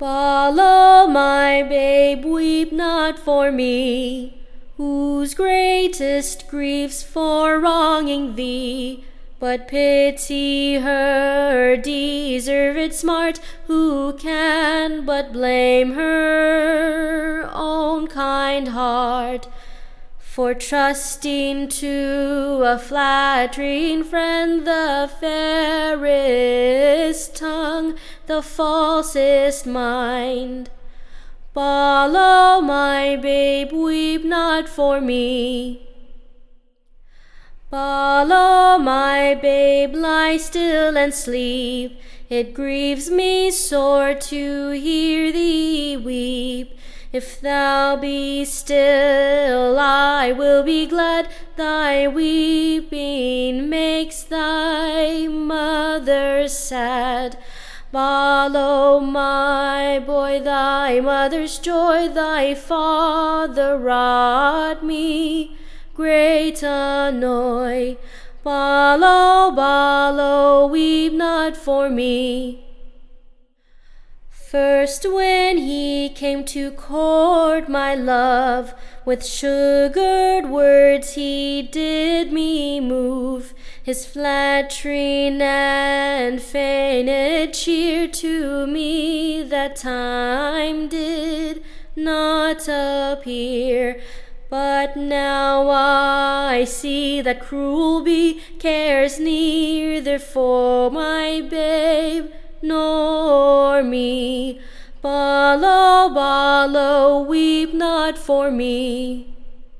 Follow, my babe, weep not for me, whose greatest grief's for wronging thee. But pity her deserved smart, who can but blame her own kind heart, for trusting to a flattering friend the fairest tongue, the falsest mind. Follow, my babe, weep not for me. Follow, my babe, lie still and sleep. It grieves me sore to hear thee weep. If thou be still, I will be glad. Thy weeping makes thy mother sad. Follow, my boy, thy mother's joy. Thy father wrought me great annoy. Follow, follow, weep not for me. First when he came to court my love, with sugared words he did me move. His flattering and feigned cheer to me that time did not appear. But now I see that cruelty cares neither for my babe nor me. Follow, follow, weep not for me.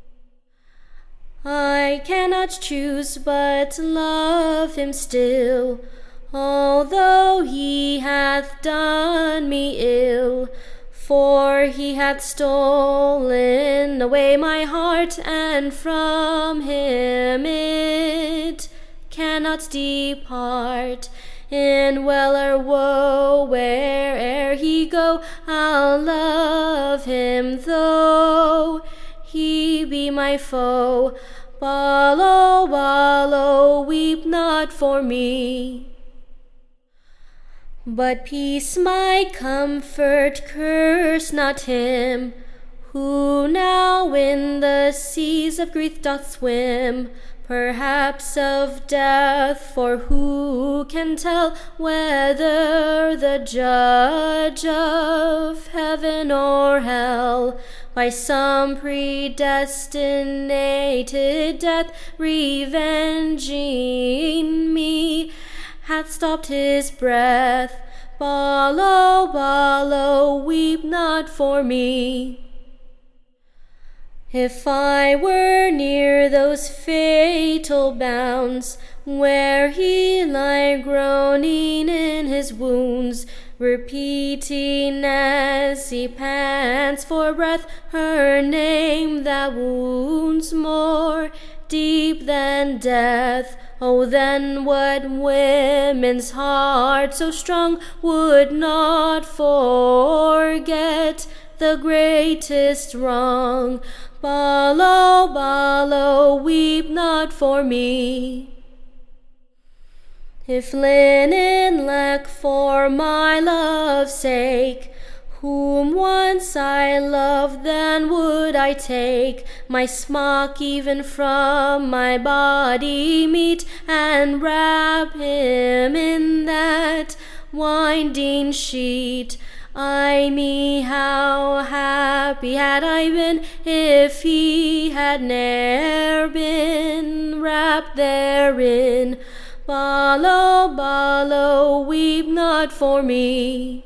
I cannot choose but love him still, although he hath done me ill. For he hath stolen away my heart, and from him it cannot depart. In weal or woe, where'er he go, I'll love him though he be my foe. Follow, follow, weep not for me. But peace my comfort, curse not him who now in the seas of grief doth swim. Perhaps of death, for who can tell whether the judge of heaven or hell by some predestinated death revenging me hath stopped his breath. Follow, follow, weep not for me. If I were near those fatal bounds, where he lay groaning in his wounds, repeating as he pants for breath her name that wounds more deep than death, oh, then what women's heart so strong would not forget the greatest wrong? Follow, follow, weep not for me. If linen lack for my love's sake, whom once I loved, then would I take my smock even from my body meet, and wrap him in that winding sheet. Ay me, how happy had I been if he had ne'er been wrapped therein. Follow, follow, weep not for me.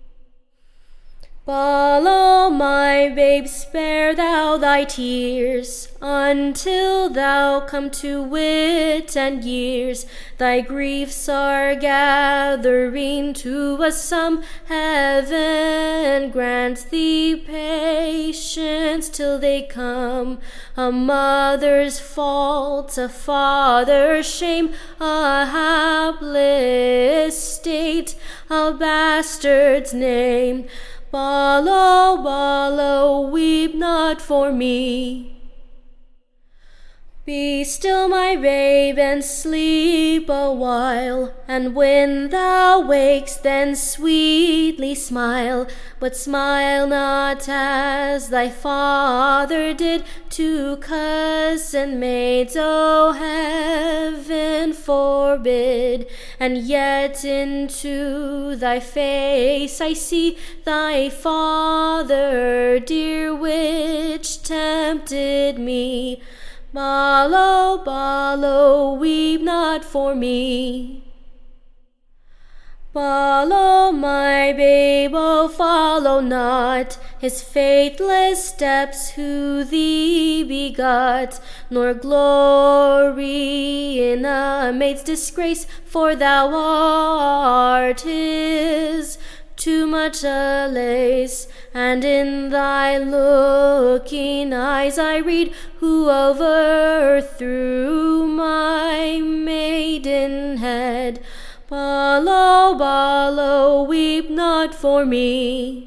Follow, my babe, spare thou thy tears, until thou come to wit and years. Thy griefs are gathering to a sum. Heaven grant thee patience till they come. A mother's fault, a father's shame, a hapless state, a bastard's name. Follow, follow, weep not for me. Be still, my babe, and sleep a while, and when thou wakest, then sweetly smile, but smile not as thy father did to cousin maids, O heaven forbid. And yet into thy face I see thy father dear, which tempted me. Ballo, Ballo, weep not for me. Ballo, my babe, oh, follow not his faithless steps who thee begot, nor glory in a maid's disgrace, for thou art his too much a lace, and in thy looking eyes I read, who overthrew my maidenhead. Ballo, Ballo, weep not for me.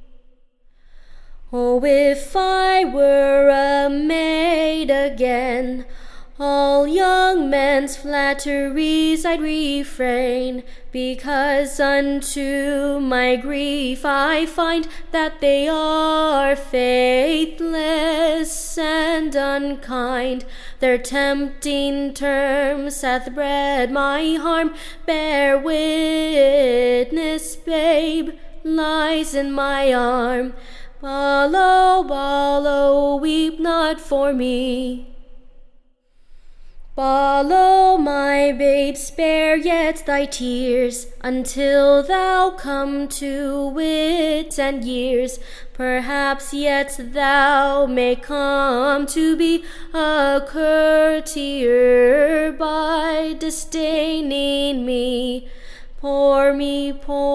Oh, if I were a maid again, all young men's flatteries I'd refrain, because unto my grief I find that they are faithless and unkind. Their tempting terms hath bred my harm. Bear witness, babe lies in my arm. Ballo, Ballo, weep not for me. Ballo, my babe, spare yet thy tears, until thou come to wit and years. Perhaps yet thou may come to be a courtier by disdaining me. Poor me,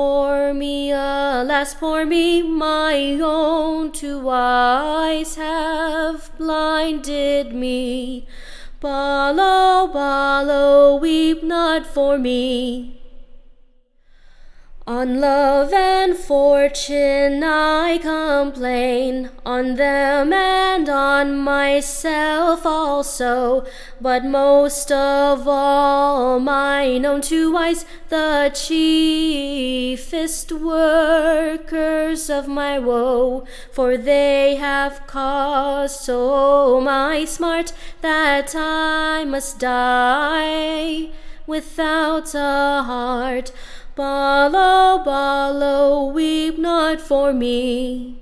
alas, poor me, my own two eyes have blinded me. Ballo, Ballo, weep not for me. On love and fortune I complain, on them and on myself also, but most of all mine own two eyes, the chiefest workers of my woe, for they have caused so my smart that I must die without a heart. Ballo, Ballo, weep not for me.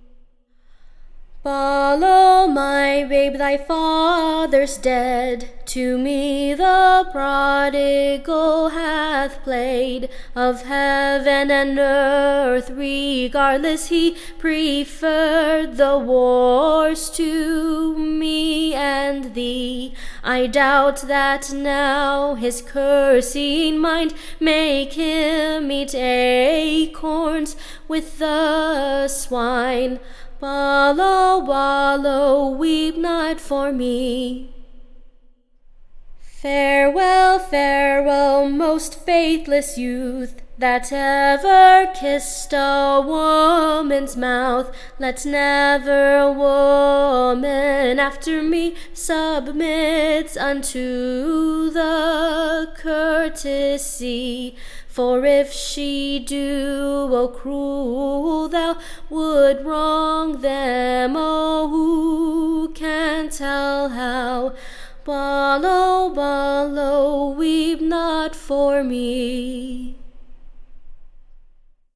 Ballo, my babe, thy father's dead. To me the prodigal hath played. Of heaven and earth regardless, he preferred the wars to me and thee. I doubt that now his cursing mind make him eat acorns with the swine. Ballo, Ballo, weep not for me. Farewell, farewell, most faithless youth, that ever kissed a woman's mouth. Let never woman after me submit unto the courtesy. For if she do, O cruel, thou would wrong them, oh, who can tell how? Ballo, Ballo, weep not for me.